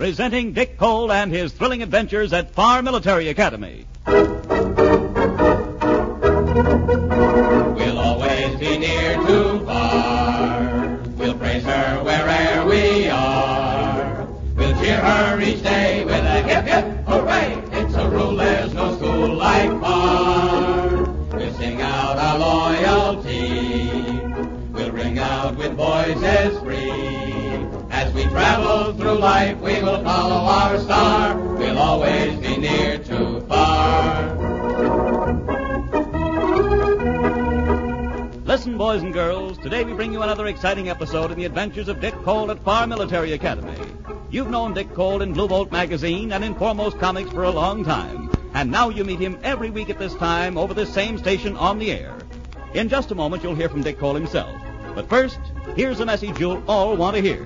presenting Dick Cole and his thrilling adventures at Farr Military Academy. We'll always be near to Farr. We'll praise her wherever we are. We'll cheer her each day with a hip, hip, hooray. It's a rule, there's no school like Farr. We'll sing out our loyalty. We'll ring out with voices free. As we travel through life, we will follow our star. We'll always be near to Farr. Listen, boys and girls, today we bring you another exciting episode in the adventures of Dick Cole at Farr Military Academy. You've known Dick Cole in Blue Bolt magazine and in Foremost Comics for a long time, and now you meet him every week at this time over this same station on the air. In just a moment, you'll hear from Dick Cole himself. But first, here's a message you'll all want to hear.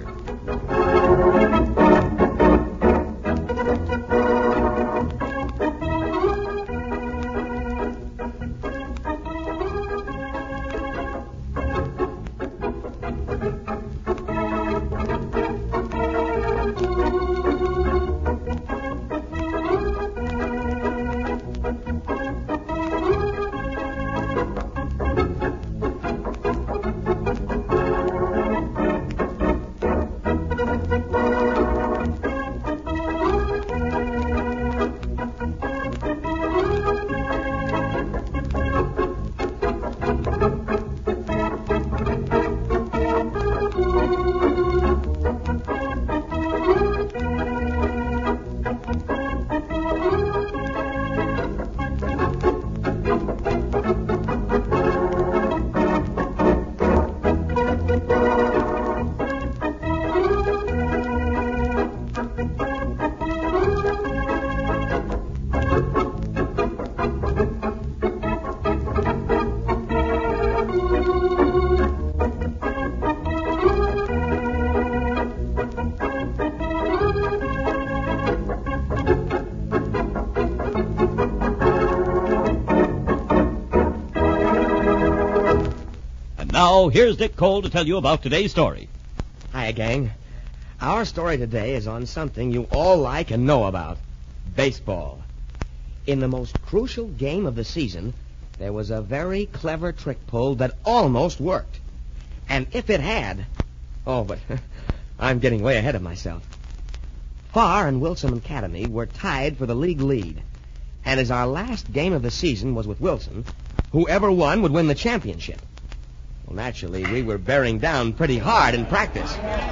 Now, here's Dick Cole to tell you about today's story. Hiya, gang. Our story today is on something you all like and know about. Baseball. In the most crucial game of the season, there was a very clever trick pulled that almost worked. And if it had... Oh, but I'm getting way ahead of myself. Farr and Wilson Academy were tied for the league lead. And as our last game of the season was with Wilson, whoever won would win the championship. Well, naturally, we were bearing down pretty hard in practice.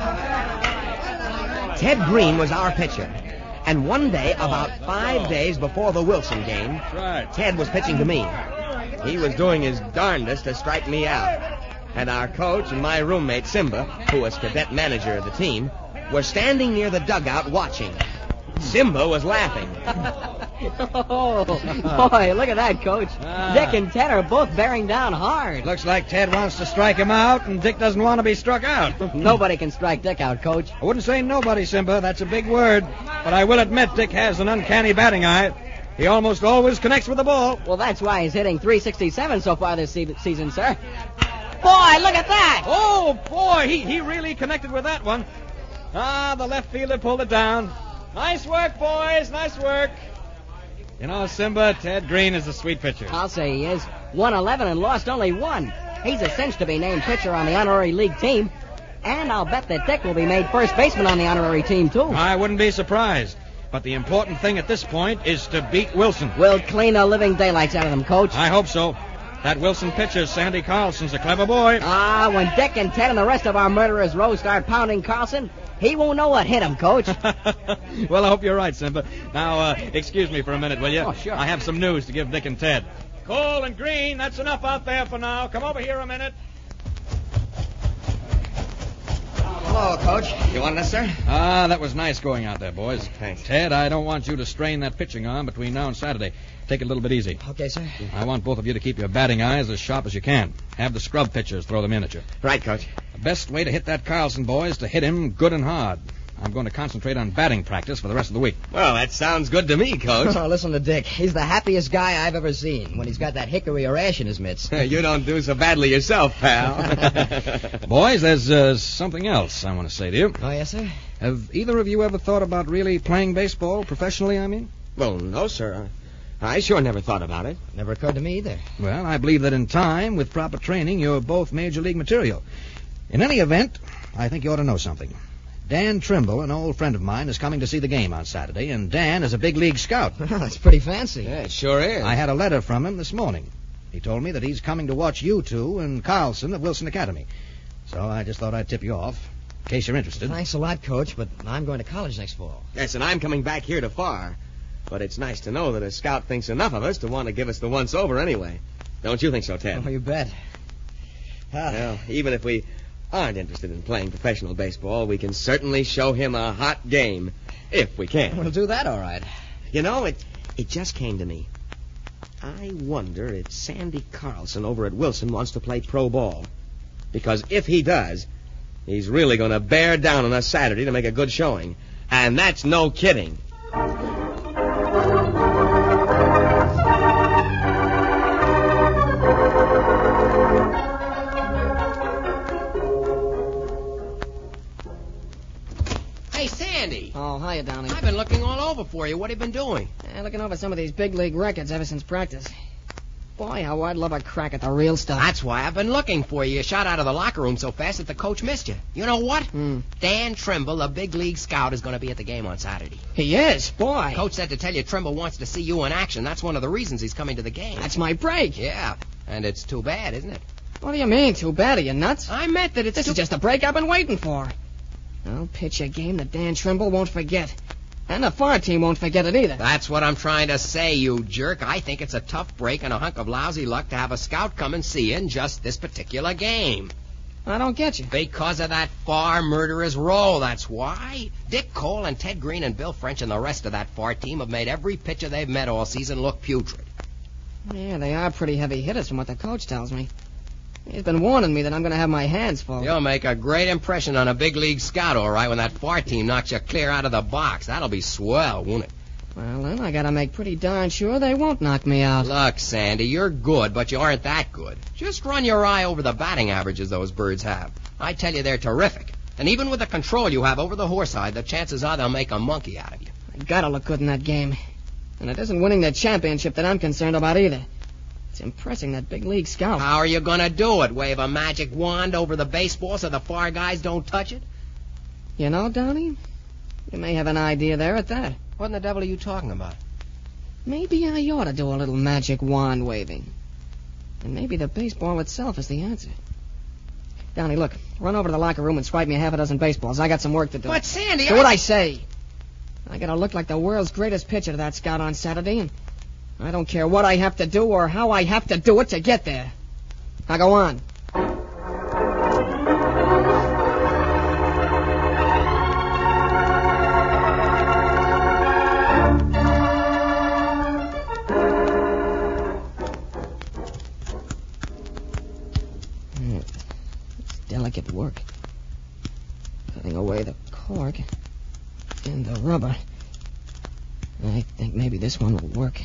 Ted Green was our pitcher. And one day, about 5 days before the Wilson game, Ted was pitching to me. He was doing his darndest to strike me out. And our coach and my roommate, Simba, who was cadet manager of the team, were standing near the dugout watching. Simba was laughing. Oh, boy, look at that, Coach. Dick and Ted are both bearing down hard. Looks like Ted wants to strike him out, and Dick doesn't want to be struck out. Nobody can strike Dick out, Coach. I wouldn't say nobody, Simba. That's a big word. But I will admit Dick has an uncanny batting eye. He almost always connects with the ball. Well, that's why he's hitting .367 so far this season, sir. Boy, look at that! Oh, boy, he really connected with that one. The left fielder pulled it down. Nice work, boys, nice work. You know, Simba, Ted Green is a sweet pitcher. I'll say he is. Won 11 and lost only 1. He's a cinch to be named pitcher on the honorary league team. And I'll bet that Dick will be made first baseman on the honorary team, too. I wouldn't be surprised. But the important thing at this point is to beat Wilson. We'll clean the living daylights out of them, Coach. I hope so. That Wilson pitcher, Sandy Carlson's a clever boy. When Dick and Ted and the rest of our murderers row start pounding Carlson, he won't know what hit him, Coach. Well, I hope you're right, Simba. Now, excuse me for a minute, will you? Oh, sure. I have some news to give Dick and Ted. Cole and Green, that's enough out there for now. Come over here a minute. Hello, Coach. You want us, sir? That was nice going out there, boys. Thanks. Ted, I don't want you to strain that pitching arm between now and Saturday. Take it a little bit easy. Okay, sir. I want both of you to keep your batting eyes as sharp as you can. Have the scrub pitchers throw them in at you. Right, Coach. The best way to hit that Carlson boy is to hit him good and hard. I'm going to concentrate on batting practice for the rest of the week. Well, that sounds good to me, Coach. Oh, listen to Dick. He's the happiest guy I've ever seen when he's got that hickory or ash in his mitts. You don't do so badly yourself, pal. Boys, there's something else I want to say to you. Oh, yes, sir? Have either of you ever thought about really playing baseball, professionally, I mean? Well, no, sir. I sure never thought about it. Never occurred to me either. Well, I believe that in time, with proper training, you're both major league material. In any event, I think you ought to know something. Dan Trimble, an old friend of mine, is coming to see the game on Saturday, and Dan is a big league scout. That's pretty fancy. Yeah, it sure is. I had a letter from him this morning. He told me that he's coming to watch you two and Carlson at Wilson Academy. So I just thought I'd tip you off, in case you're interested. Thanks a lot, Coach, but I'm going to college next fall. Yes, and I'm coming back here to Far. But it's nice to know that a scout thinks enough of us to want to give us the once-over anyway. Don't you think so, Ted? Oh, you bet. Well, even if we aren't interested in playing professional baseball, we can certainly show him a hot game, if we can. We'll do that all right. You know, it just came to me. I wonder if Sandy Carlson over at Wilson wants to play pro ball. Because if he does, he's really going to bear down on us Saturday to make a good showing. And that's no kidding. Hey, Sandy. Oh, hiya, Downey. I've been looking all over for you. What have you been doing? Looking over some of these big league records ever since practice. Boy, how I'd love a crack at the real stuff. That's why I've been looking for you. You shot out of the locker room so fast that the coach missed you. You know what? Dan Trimble, a big league scout, is going to be at the game on Saturday. He is? Boy. Coach said to tell you Trimble wants to see you in action. That's one of the reasons he's coming to the game. That's my break. Yeah, and it's too bad, isn't it? What do you mean, too bad? Are you nuts? I meant that it's This is just a break I've been waiting for. I'll pitch a game that Dan Trimble won't forget. And the Far team won't forget it either. That's what I'm trying to say, you jerk. I think it's a tough break and a hunk of lousy luck to have a scout come and see you in just this particular game. I don't get you. Because of that Far murderous roll, that's why. Dick Cole and Ted Green and Bill French and the rest of that Far team have made every pitcher they've met all season look putrid. Yeah, they are pretty heavy hitters from what the coach tells me. He's been warning me that I'm going to have my hands full. You'll make a great impression on a big league scout, all right, when that Far team knocks you clear out of the box. That'll be swell, won't it? Well, then I got to make pretty darn sure they won't knock me out. Look, Sandy, you're good, but you aren't that good. Just run your eye over the batting averages those birds have. I tell you, they're terrific. And even with the control you have over the horsehide, the chances are they'll make a monkey out of you. I got to look good in that game. And it isn't winning the championship that I'm concerned about either. It's impressing that big league scout. How are you going to do it? Wave a magic wand over the baseball so the Far guys don't touch it? You know, Downey, you may have an idea there at that. What in the devil are you talking about? Maybe I ought to do a little magic wand waving. And maybe the baseball itself is the answer. Downey, look, run over to the locker room and swipe me half a dozen baseballs. I got some work to do. But, Sandy, Do what I say. I got to look like the world's greatest pitcher to that scout on Saturday, and I don't care what I have to do or how I have to do it to get there. Now go on. It's delicate work. Cutting away the cork and the rubber. I think maybe this one will work.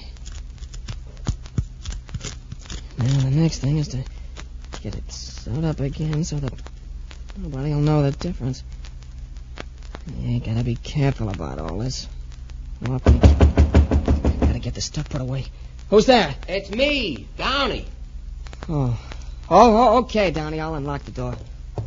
Now the next thing is to get it sewed up again so that nobody will know the difference. You gotta be careful about all this. Gotta get the stuff put away. Who's there? It's me, Downey. Oh, okay, Downey. I'll unlock the door.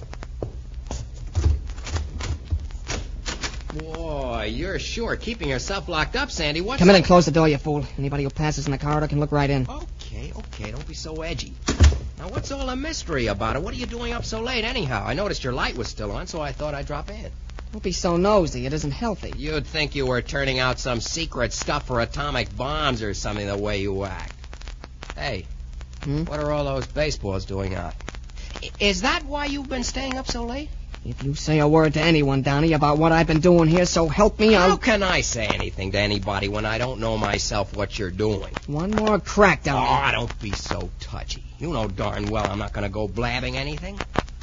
Boy, you're sure keeping yourself locked up, Sandy. What's Come in and close the door, you fool. Anybody who passes in the corridor can look right in. Okay, don't be so edgy. Now, what's all the mystery about it? What are you doing up so late, anyhow? I noticed your light was still on, so I thought I'd drop in. Don't be so nosy. It isn't healthy. You'd think you were turning out some secret stuff for atomic bombs or something the way you act. Hey, what are all those baseballs doing out? Is that why you've been staying up so late? If you say a word to anyone, Downey, about what I've been doing here, so help me, How can I say anything to anybody when I don't know myself what you're doing? One more crack, Downey. Oh, don't be so touchy. You know darn well I'm not going to go blabbing anything.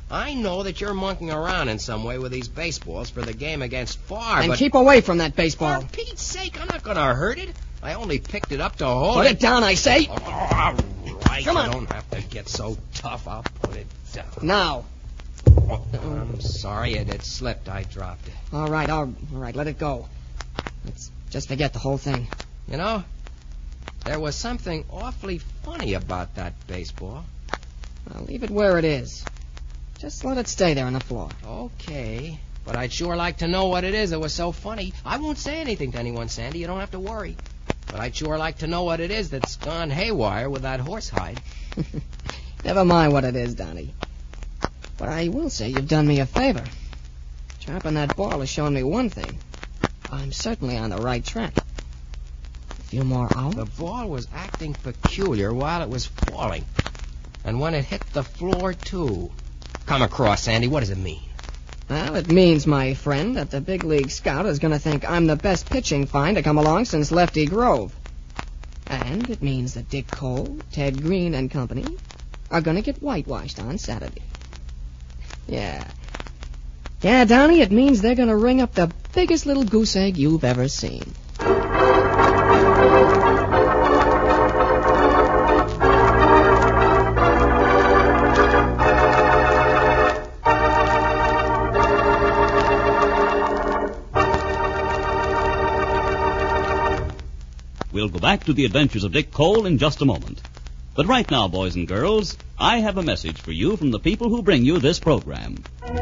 I know that you're monkeying around in some way with these baseballs for the game against Farr, And but... keep away from that baseball. For Pete's sake, I'm not going to hurt it. I only picked it up to hold Put it down, I say. Oh, all right. Come on. You don't have to get so tough. I'll put it down. Now. Oh, I'm sorry. It slipped. I dropped it. All right. Let it go. Let's just forget the whole thing. You know, there was something awfully funny about that baseball. I'll leave it where it is. Just let it stay there on the floor. Okay. But I'd sure like to know what it is that was so funny. I won't say anything to anyone, Sandy. You don't have to worry. But I'd sure like to know what it is that's gone haywire with that horsehide. Never mind what it is, Donnie. But I will say you've done me a favor. Dropping that ball has shown me one thing. I'm certainly on the right track. A few more hours. The ball was acting peculiar while it was falling. And when it hit the floor, too. Come across, Sandy. What does it mean? Well, it means, my friend, that the big league scout is going to think I'm the best pitching find to come along since Lefty Grove. And it means that Dick Cole, Ted Green, and company are going to get whitewashed on Saturday. Yeah, Donnie, it means they're going to ring up the biggest little goose egg you've ever seen. We'll go back to the adventures of Dick Cole in just a moment. But right now, boys and girls, I have a message for you from the people who bring you this program.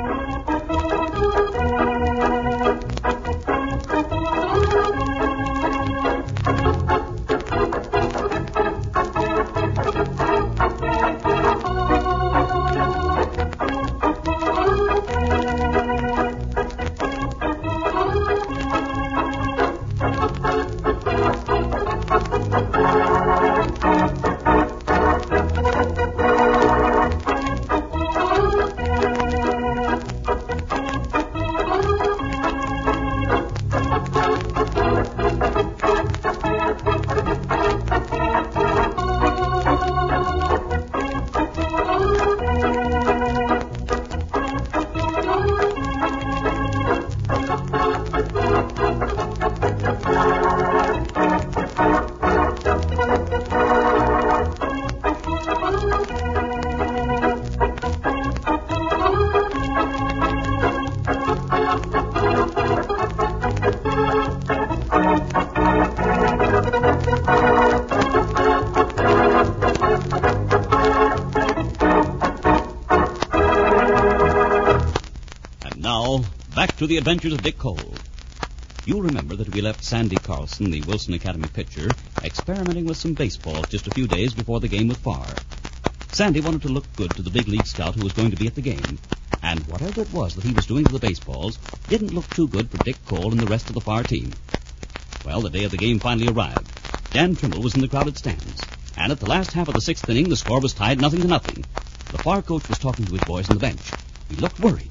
Back to the adventures of Dick Cole. You'll remember that we left Sandy Carlson, the Wilson Academy pitcher, experimenting with some baseballs just a few days before the game with Farr. Sandy wanted to look good to the big league scout who was going to be at the game, and whatever it was that he was doing to the baseballs didn't look too good for Dick Cole and the rest of the Farr team. Well, the day of the game finally arrived. Dan Trimble was in the crowded stands, and at the last half of the sixth inning, the score was tied 0-0. The Farr coach was talking to his boys on the bench. He looked worried.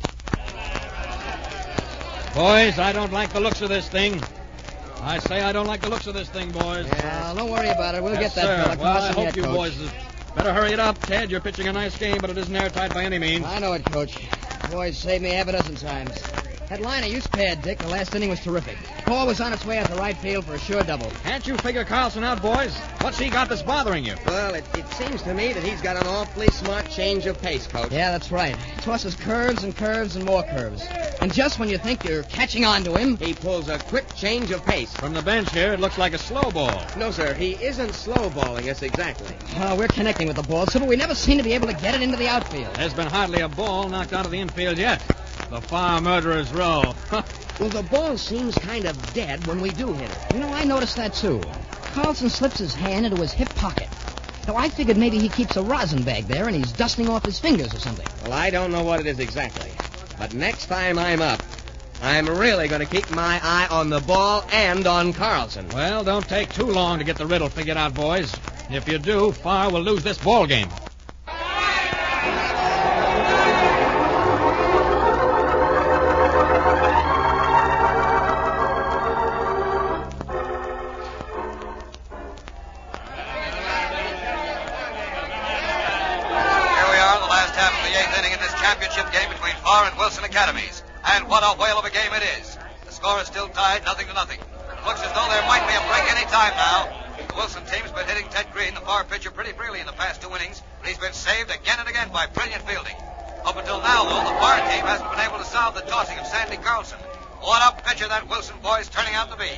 Boys, I don't like the looks of this thing. I say I don't like the looks of this thing, boys. Yeah, don't worry about it. We'll Yes, get that sir. fella. Well, I hope you boys better hurry it up. Ted, you're pitching a nice game, but it isn't airtight by any means. I know it, Coach. Boys saved me half a dozen times. That liner you spared, Dick, the last inning was terrific. Ball was on its way out to right field for a sure double. Can't you figure Carlson out, boys? What's he got that's bothering you? Well, it seems to me that he's got an awfully smart change of pace, Coach. Yeah, that's right. He tosses curves and curves and more curves. And just when you think you're catching on to him... He pulls a quick change of pace. From the bench here, it looks like a slow ball. No, sir, he isn't slow-balling us exactly. We're connecting with the ball, so we never seem to be able to get it into the outfield. There's been hardly a ball knocked out of the infield yet. The Farr murderer's row. Well, the ball seems kind of dead when we do hit it. You know, I noticed that, too. Carlson slips his hand into his hip pocket. Now, I figured maybe he keeps a rosin bag there and he's dusting off his fingers or something. Well, I don't know what it is exactly. But next time I'm up, I'm really going to keep my eye on the ball and on Carlson. Well, don't take too long to get the riddle figured out, boys. If you do, Farr will lose this ball game. Championship Academies. And what a whale of a game it is. The score is still tied, 0-0. It looks as though there might be a break any time now. The Wilson team's been hitting Ted Green, the far pitcher, pretty freely in the past 2 innings, but he's been saved again and again by brilliant fielding. Up until now, though, the far team hasn't been able to solve the tossing of Sandy Carlson. What a pitcher that Wilson boy's turning out to be.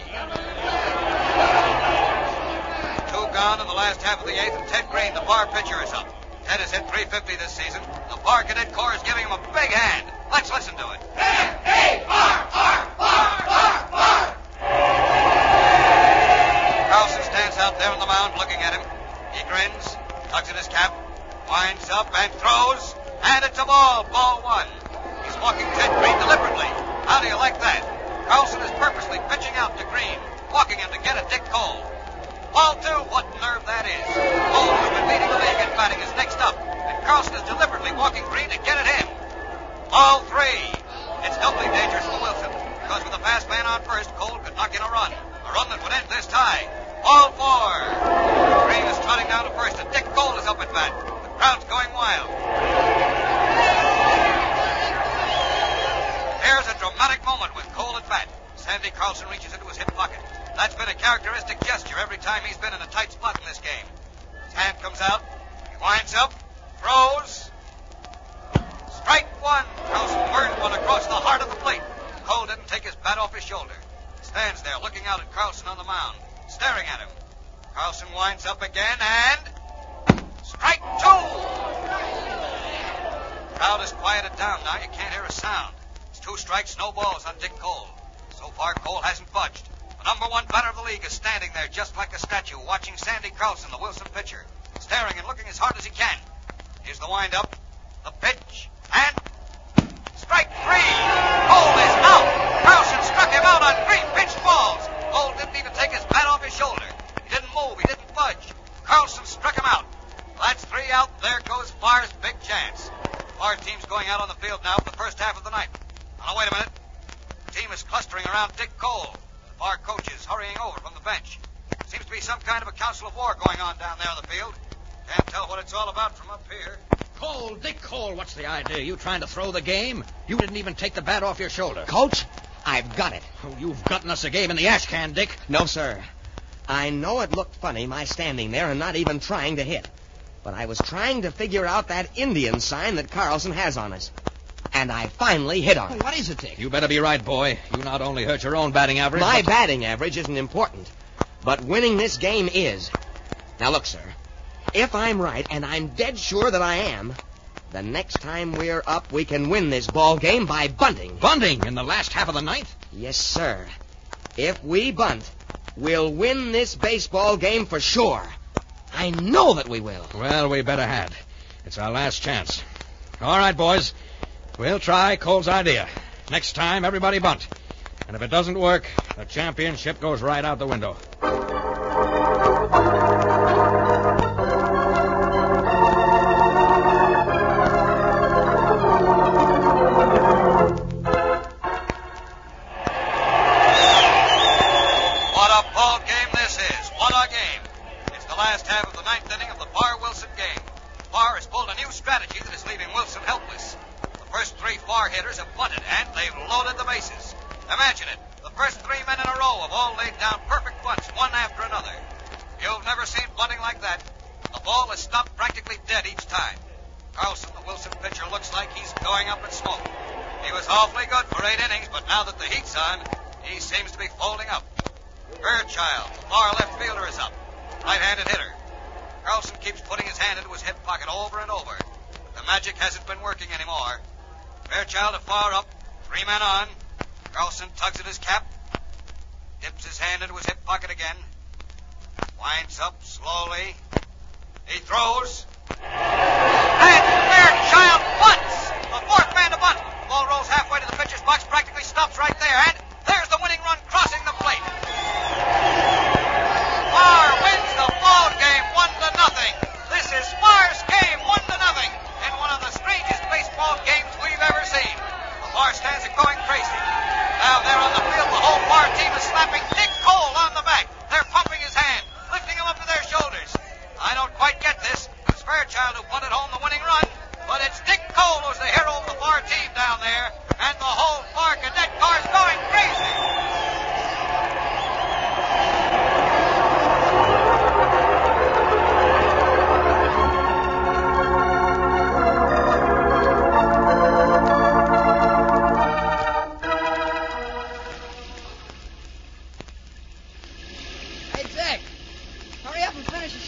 2 gone in the last half of the 8th, and Ted Green, the far pitcher, is up. Ted has hit .350 this season. The far cadet corps is giving him a big hand. Let's listen to it. Carlson stands out there on the mound looking at him. He grins, tugs at his cap, winds up and throws, and it's a ball. Ball 1. He's walking Ted Green deliberately. How do you like that? Carlson is purposely pitching out to Green, walking him to get at Dick Cole. Ball 2, what nerve that is. Cole, who's been leading the league in batting, is next up, and Carlson is deliberately walking Green to get at him. Ball 3. It's doubly dangerous for Wilson, because with a fast man on first, Cole could knock in a run that would end this tie. Ball 4. Green is trotting down to first, and Dick Cole is up at bat. The crowd's going wild. Here's a dramatic moment with Cole at bat. Sandy Carlson reaches into his hip pocket. That's been a characteristic gesture every time he's been in a tight spot in this game. His hand comes out. He winds up, throws. Strike 1. Carlson burned one across the heart of the plate. Cole didn't take his bat off his shoulder. Stands there looking out at Carlson on the mound, staring at him. Carlson winds up again, and strike 2. The crowd is quieted down now. You can't hear a sound. It's 2 strikes, no balls on Dick Cole. So far, Cole hasn't budged. The number 1 batter of the league is standing there just like a statue, watching Sandy Carlson, the Wilson pitcher, staring and looking as hard as he can. Here's the windup, the pitch, and strike 3. Cole is out. Carlson struck him out on 3 pitched balls. Cole didn't even take his bat off his shoulder. He didn't move. He didn't budge. Carlson struck him out. That's 3 out. There goes Farr's big chance. Farr team's going out on the field now for the first half of the ninth. Now, wait a minute. The team is clustering around Dick Cole. The Farr coach is hurrying over from the bench. Seems to be some kind of a council of war going on down there on the field. Can't tell what it's all about from up here. Cole, Dick Cole, what's the idea? You trying to throw the game? You didn't even take the bat off your shoulder. Coach, I've got it. Oh, you've gotten us a game in the ash can, Dick. No, sir. I know it looked funny, my standing there and not even trying to hit. But I was trying to figure out that Indian sign that Carlson has on us. And I finally hit on it. What is it, Dick? You better be right, boy. You not only hurt your own batting average, My batting average isn't important. But winning this game is. Now, look, sir. If I'm right, and I'm dead sure that I am, the next time we're up, we can win this ball game by bunting. Bunting in the last half of the ninth? Yes, sir. If we bunt, we'll win this baseball game for sure. I know that we will. Well, we better had. It's our last chance. All right, boys. We'll try Cole's idea. Next time, everybody bunt. And if it doesn't work, the championship goes right out the window. What a ball game this is. What a game. It's the last half of the ninth inning of the Farr-Wilson game. Farr has pulled a new strategy that is leaving Wilson helpless. The first 3 Farr hitters have bunted, and they've loaded the bases. Imagine it. The first 3 men in a row have all laid down perfect bunts, one after another. You've never seen bunting like that. The ball is stopped practically dead each time. Carlson, the Wilson pitcher, looks like he's going up in smoke. He was awfully good for 8 innings, but now that the heat's on, he seems to be folding up. Fairchild, the far left fielder, is up. Right-handed hitter. Carlson keeps putting his hand into his hip pocket over and over. But the magic hasn't been working anymore. Fairchild a far up, 3 men on. Carlson tugs at his cap, dips his hand into his hip pocket again, winds up slowly. He throws, and Fairchild bunts! The 4th man to bunt. The ball rolls halfway to the pitcher's box, practically stops right there, and there's the winning run crossing the plate. Farr wins the ball game 1-0. This is Farr's game 1-0 in one of the strangest baseball games we've ever seen. The Farr stands are going crazy. Now there on the field, the whole Farr team is slapping Dick Cole on the back. They're pumping his hand, lifting him up to their shoulders. I don't quite get this. It's Fairchild who punted home the winning run, but it's Dick Cole who's the hero of the Farr team down there, and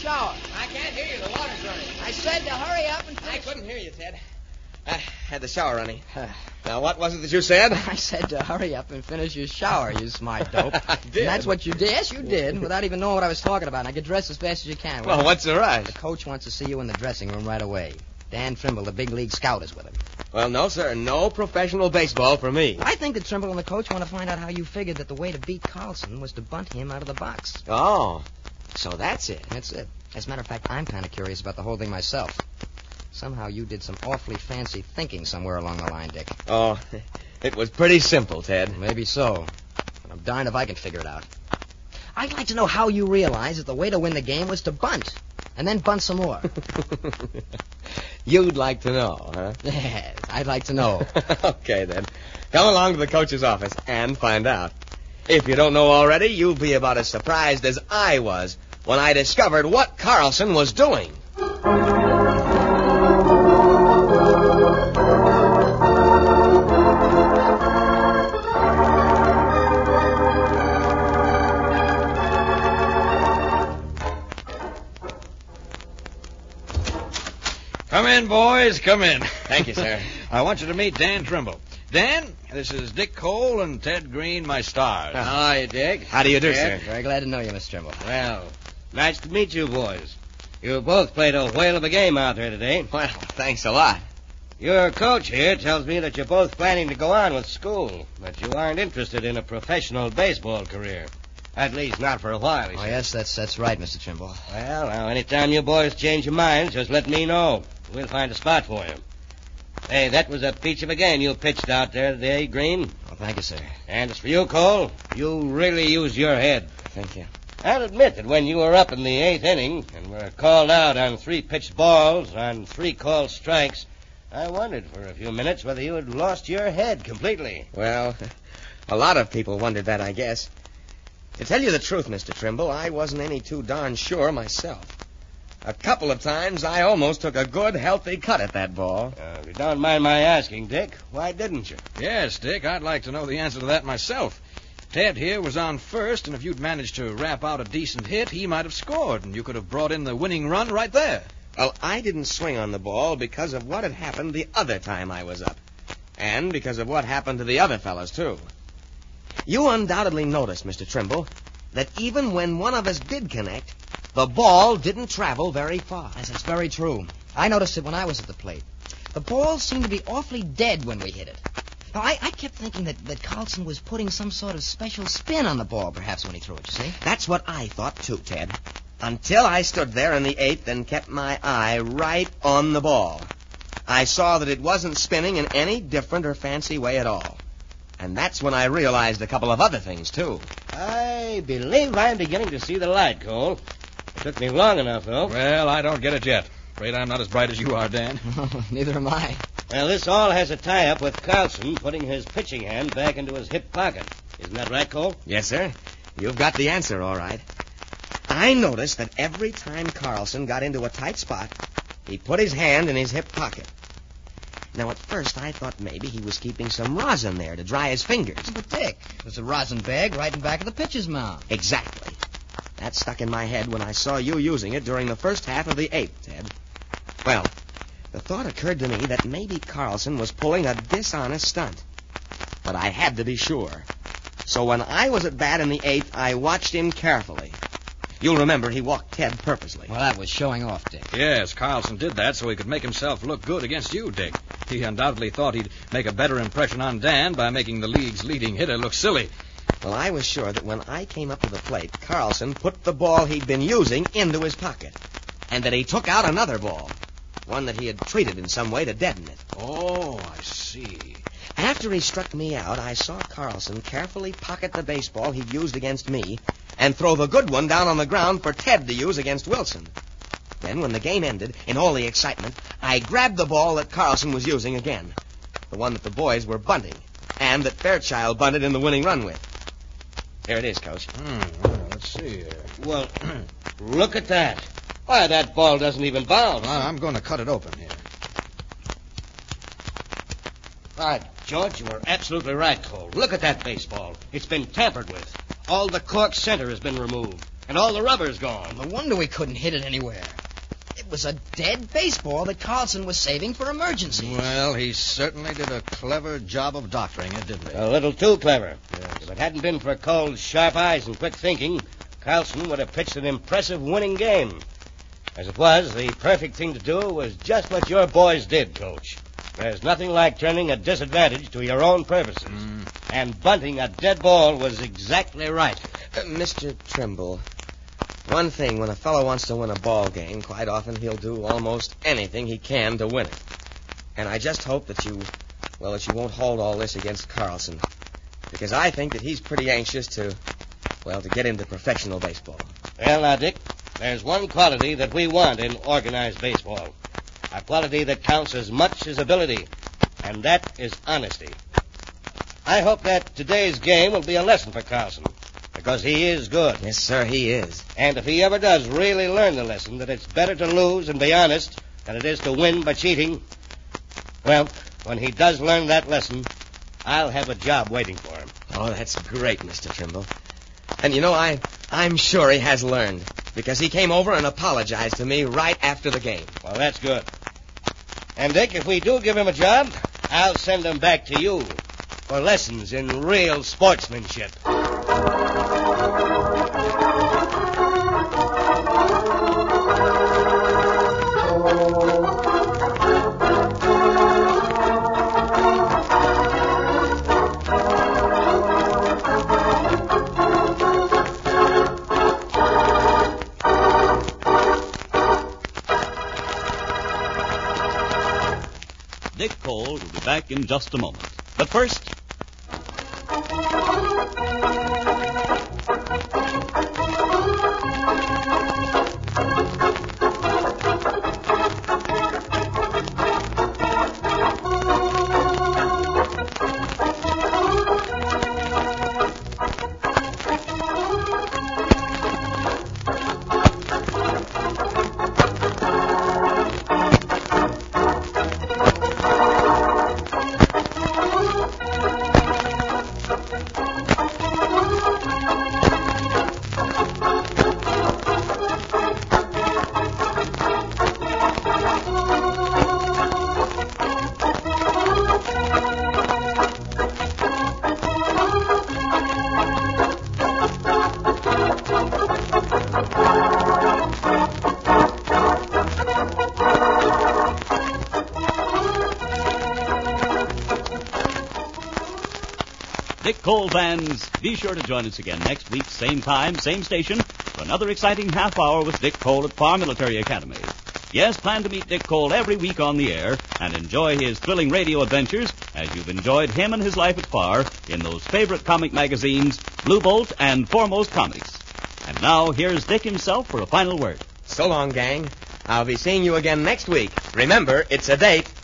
shower. I can't hear you. The water's running. I said to hurry up and I finish. couldn't hear you, Ted. I had the shower running. Now, what was it that you said? I said to hurry up and finish your shower, you smart dope. I did. And that's what you did. Yes, you did, without even knowing what I was talking about. Now get dressed as fast as you can. Well, what's the rush? The coach wants to see you in the dressing room right away. Dan Trimble, the big league scout, is with him. Well, no, sir. No professional baseball for me. I think that Trimble and the coach want to find out how you figured that the way to beat Carlson was to bunt him out of the box. Oh, so that's it. That's it. As a matter of fact, I'm kind of curious about the whole thing myself. Somehow you did some awfully fancy thinking somewhere along the line, Dick. Oh, it was pretty simple, Ted. Maybe so. But I'm darned if I can figure it out. I'd like to know how you realized that the way to win the game was to bunt. And then bunt some more. You'd like to know, huh? Yes, I'd like to know. Okay, then. Come along to the coach's office and find out. If you don't know already, you'll be about as surprised as I was when I discovered what Carlson was doing. Come in, boys. Come in. Thank you, sir. I want you to meet Dan Trimble. Dan, this is Dick Cole and Ted Green, my stars. How are you, Dick? How do you do, Ted? sir? Very glad to know you, Miss Trimble. Well, nice to meet you boys. You both played a whale of a game out there today. Well, thanks a lot. Your coach here tells me that you're both planning to go on with school, but you aren't interested in a professional baseball career. At least not for a while, he Oh, says. yes, that's right, Mr. Trimble. Well, now, anytime you boys change your minds, just let me know. We'll find a spot for you. Hey, that was a peach of a game you pitched out there today, Green. Oh, thank you, sir. And as for you, Cole, you really used your head. Thank you. I'll admit that when you were up in the 8th inning and were called out on 3 pitched balls, on 3 called strikes, I wondered for a few minutes whether you had lost your head completely. Well, a lot of people wondered that, I guess. To tell you the truth, Mr. Trimble, I wasn't any too darn sure myself. A couple of times I almost took a good, healthy cut at that ball. If you don't mind my asking, Dick, why didn't you? Yes, Dick, I'd like to know the answer to that myself. Ted here was on first, and if you'd managed to rap out a decent hit, he might have scored, and you could have brought in the winning run right there. Well, I didn't swing on the ball because of what had happened the other time I was up. And because of what happened to the other fellas, too. You undoubtedly noticed, Mr. Trimble, that even when one of us did connect, the ball didn't travel very far. Yes, that's very true. I noticed it when I was at the plate. The ball seemed to be awfully dead when we hit it. Now, I kept thinking that Carlson was putting some sort of special spin on the ball, perhaps, when he threw it, you see? That's what I thought, too, Ted. Until I stood there in the 8th and kept my eye right on the ball. I saw that it wasn't spinning in any different or fancy way at all. And that's when I realized a couple of other things, too. I believe I'm beginning to see the light, Cole. It took me long enough, though. Well, I don't get it yet. Afraid I'm not as bright as you are, Dan. Neither am I. Well, this all has a tie-up with Carlson putting his pitching hand back into his hip pocket. Isn't that right, Cole? Yes, sir. You've got the answer, all right. I noticed that every time Carlson got into a tight spot, he put his hand in his hip pocket. Now, at first, I thought maybe he was keeping some rosin there to dry his fingers. But, Dick, there's a rosin bag right in back of the pitcher's mound. Exactly. That stuck in my head when I saw you using it during the first half of the 8th, Ted. Well, the thought occurred to me that maybe Carlson was pulling a dishonest stunt. But I had to be sure. So when I was at bat in the 8th, I watched him carefully. You'll remember he walked Ted purposely. Well, that was showing off, Dick. Yes, Carlson did that so he could make himself look good against you, Dick. He undoubtedly thought he'd make a better impression on Dan by making the league's leading hitter look silly. Well, I was sure that when I came up to the plate, Carlson put the ball he'd been using into his pocket. And that he took out another ball. One that he had treated in some way to deaden it. Oh, I see. After he struck me out, I saw Carlson carefully pocket the baseball he'd used against me and throw the good one down on the ground for Ted to use against Wilson. Then, when the game ended, in all the excitement, I grabbed the ball that Carlson was using again. The one that the boys were bunting, and that Fairchild bunted in the winning run with. Here it is, Coach. Well, let's see here. Well, look at that. Why, that ball doesn't even bounce. I'm going to cut it open here. All right, George, you were absolutely right, Cole. Look at that baseball. It's been tampered with. All the cork center has been removed. And all the rubber's gone. No wonder we couldn't hit it anywhere. It was a dead baseball that Carlson was saving for emergencies. Well, he certainly did a clever job of doctoring it, didn't he? A little too clever. Yes. If it hadn't been for Cole's sharp eyes and quick thinking, Carlson would have pitched an impressive winning game. As it was, the perfect thing to do was just what your boys did, Coach. There's nothing like turning a disadvantage to your own purposes. And bunting a dead ball was exactly right. Mr. Trimble, one thing, when a fellow wants to win a ball game, quite often he'll do almost anything he can to win it. And I just hope that you won't hold all this against Carlson. Because I think that he's pretty anxious to get into professional baseball. Well, now, Dick, there's one quality that we want in organized baseball. A quality that counts as much as ability, and that is honesty. I hope that today's game will be a lesson for Carlson, because he is good. Yes, sir, he is. And if he ever does really learn the lesson that it's better to lose and be honest than it is to win by cheating, well, when he does learn that lesson, I'll have a job waiting for him. Oh, that's great, Mr. Trimble. And I'm sure he has learned, because he came over and apologized to me right after the game. Well, that's good. And, Dick, if we do give him a job, I'll send him back to you for lessons in real sportsmanship. Dick Cole will be back in just a moment. But first... Dick Cole fans, be sure to join us again next week, same time, same station, for another exciting half hour with Dick Cole at Parr Military Academy. Yes, plan to meet Dick Cole every week on the air and enjoy his thrilling radio adventures as you've enjoyed him and his life at Parr in those favorite comic magazines, Blue Bolt and Foremost Comics. And now, here's Dick himself for a final word. So long, gang. I'll be seeing you again next week. Remember, it's a date.